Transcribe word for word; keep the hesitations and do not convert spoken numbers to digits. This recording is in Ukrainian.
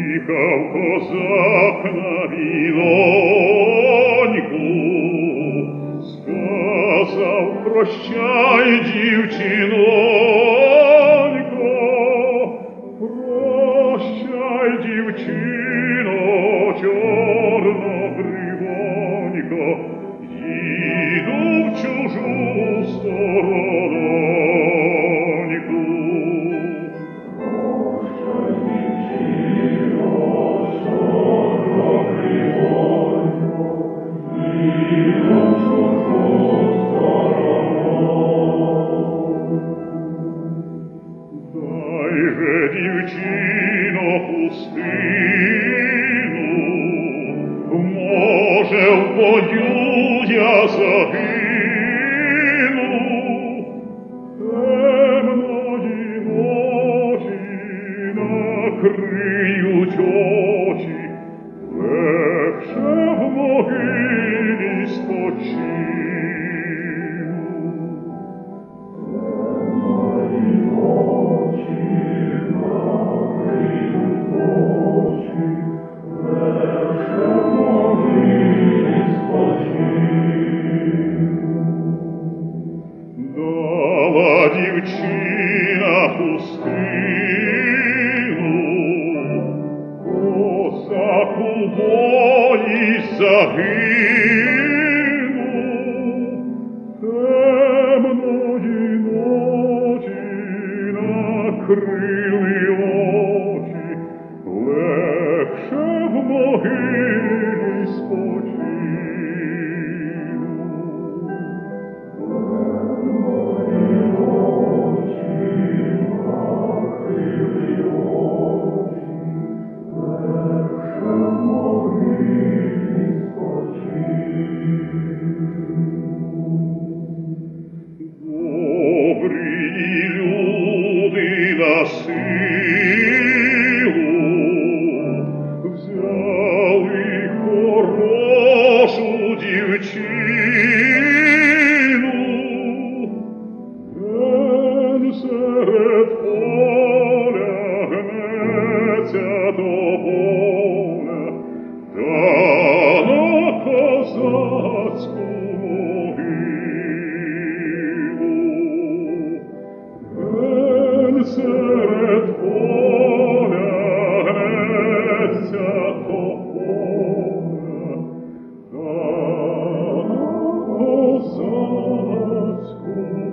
Їхав козак на віноньку, сказав: прощай, дівчинонько, прощай, дівчино, чорнобривонько, їду в чужу сторононьку. Дай же, дівчино, пустину, може, в бою я загину. Темної ночі накриють очі, легше в могилі спочину. Дала дівчина пустину, козак у бої загинув. Темної ночі накрили очі, легше в могилі спочину. Добрі люди на силу взяли хорошу дівчину. Ген серед поля гнеться до поля, та на козацьку могилу. Серед поля гнеться до поля, та на козацьку